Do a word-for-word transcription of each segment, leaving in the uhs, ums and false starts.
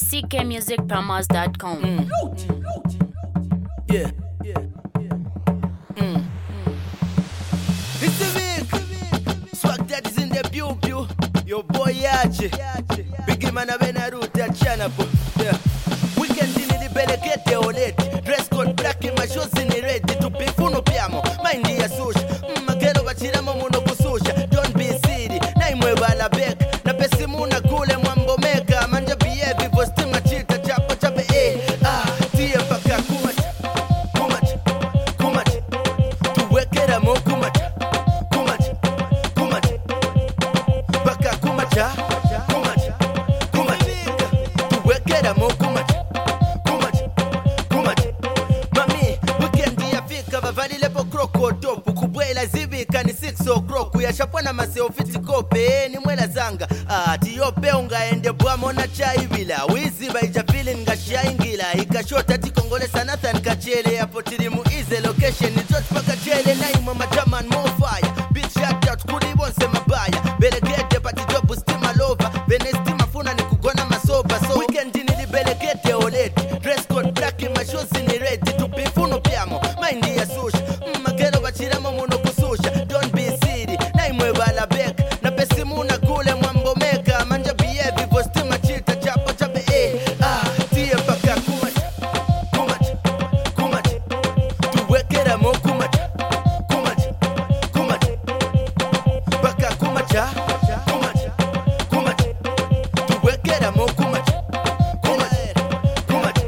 c k music promos dot com. Mm. Yeah, yeah, yeah. Mm. It's a week. Swag that is in the pew pew. Your boy Yachi. Biggie man abena ruta chana po. Yeah. Weekend in the belekete olete. Dress code black in my shoes in the red. Tupifuno piamo. Mind ya sushi. Magero bachiramo muno kususha. Don't be silly. Na imwe bala bek. Na pesimuna kule mwambo meka. Manja biye vivo stima chita chapo chape eh. Ah, tie mpaka kumacha. Kumacha. Kumacha. Tuwekera mo kumacha. Kumacha. Kumacha. Mpaka kumacha. Kumacha. Kumacha. Tuwekera mo kumacha. Kumacha. Kumacha. Mami, weekend yafika bavalile po kroko topu kubwela zibika ni six o'clock yashapwana maseo fiti kope ni mwela zanga ah tiyope ungaende bwamo na chai bila wizi baija feeling ngashaingila ikashota tikongole sana than kachele hapo tirimu ize location ni tot paka chele na imwa majaman mo fire bitch shout out kuli bonse mabaya belegete pati job stima lova benestima funa ni kugona masoba so weekend ni libelekete olete dress code black in my shoes ni red tupifuno piamo mind ya sushi magero bachiramo muno kususha don't be silly na imwe bala bek na pesimuna kule mwambo meka manja biye vivo stima chita chapo chape eh ah tie mpaka kumacha kumacha kumacha tuwekera mo kumacha kumacha kumacha mpaka kumacha kumacha kumacha tuwekera mo kumacha kumacha kumacha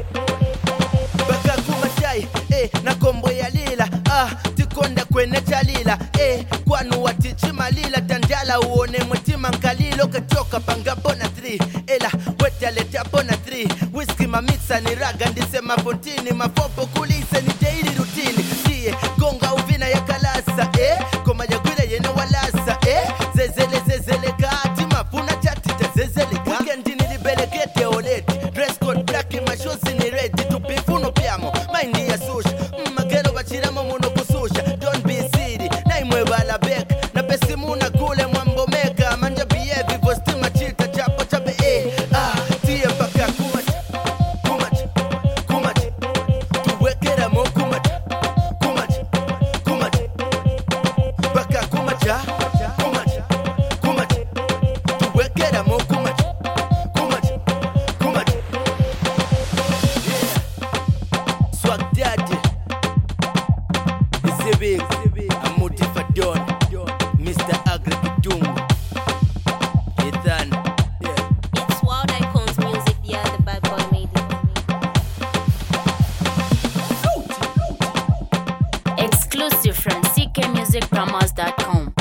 mpaka kumachai eh na kombo ya lila ah tikonda kwene chalila eh kwanu watichi malila tanjala uone mutima nkalilo katoka panga bona three ela weta leta bona three whisky mamixa ni raga ndisema fontini mafopo kulise ni daily routine die gonga uvina ya kalasa eh koma ya gwile yene walasa eh zezele zezele kati mafuna chatita zezele ka weekend ni libelekete olete dress code black in my shoes ni red tupifuno piamo mind ya sushi magero bachiramo muno kususha don't be silly na imwe bala bek na pesimuna kule mwambo meka manja biye vivo stima chita chapo chape eh ah tie mpaka kumacha kumacha kumacha tuwekera mo kumacha kumacha kumacha mpaka kumacha kumacha kumacha tuwekera mo kumacha kumacha kumacha yeah swag daddy is a big Amutifadon Mister Agri Kidungu Ethan yeah It's Wild Icons Music, yeah, the bad boy made it. Exclusive from c k music promos dot com.